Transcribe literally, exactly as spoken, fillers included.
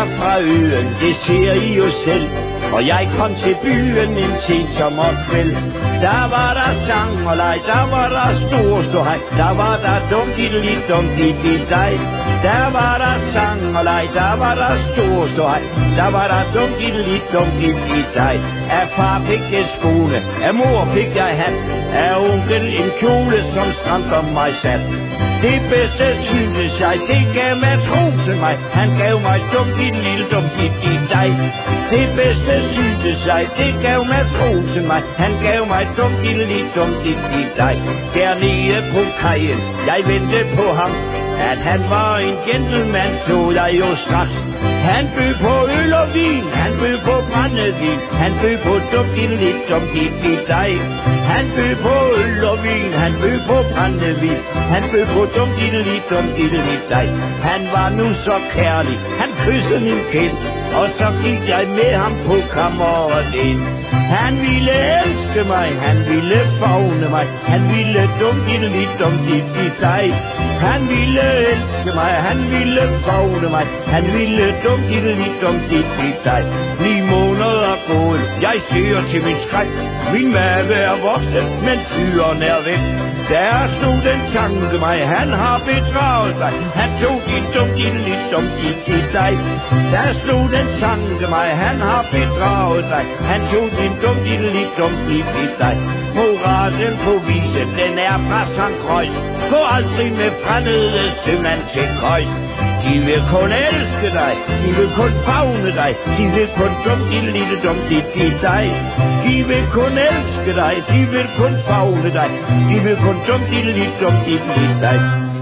er fra øen, det ser I jo selv. Og jeg kom til byen en sen sommerkvæld. Der var der sang og leg, der var der stor ståhej. Der var der dum-diddeli, dum-diddeli-dej. Der var der sang og leg, der var der stor ståhej. Der var der dum-diddeli, dum-diddeli-dej. Af far fik jeg skole, af mor fik jeg hat. Af onkel en kjole, som stramt om mig sat. Det bedste syntes jeg, det gav matrosen mig. Han gav mig dum-diddeli, dum-diddeli-dej. Det bedste syntes jeg, det gav matrosen mig. Han gav mig dum-diddeli, dum-diddeli-dej. Dernede på kajen, jeg ventede på ham. At han var en gentleman, så jeg jo straks. Han bød på øl og vin, han bød på brændevin. Han bød på dum-diddeli, dum-diddeli-dej. Han bød på øl og vin, han bød på brændevin. Han bød på dum-diddeli, dum-diddeli-dej. Han var nu så kærlig, han kyssede min kind. Og så gik jeg med ham på kammeret ind. Han ville elske mig, han ville favne mig. Han ville dum-diddeli, dum-diddeli-dej. Han ville elske mig, han ville favne mig. Han ville dum-diddeli, dum-diddeli-dej. Ni måneder gået, jeg ser til min skræk. Min mave er vokset, men fyren er væk. Der stod den tanke mig, han har bedraget dig. Han tog din dum-diddeli, dum-diddeli-dej. Der stod den tanke mig, han har bedraget dig. Han tog din dum-diddeli, dum-diddeli-dej. Moralen på vise, den er fra Sankt Croix. Gå aldrig med fremmede sømand til Køjs. De vil kun elske dig, de vil kun favne dig. De vil kun dum-diddeli, dum-diddeli-dej. De vil kun elske dig, de vil kun favne dig. De vil kun dum-diddeli, dum-diddeli-dej.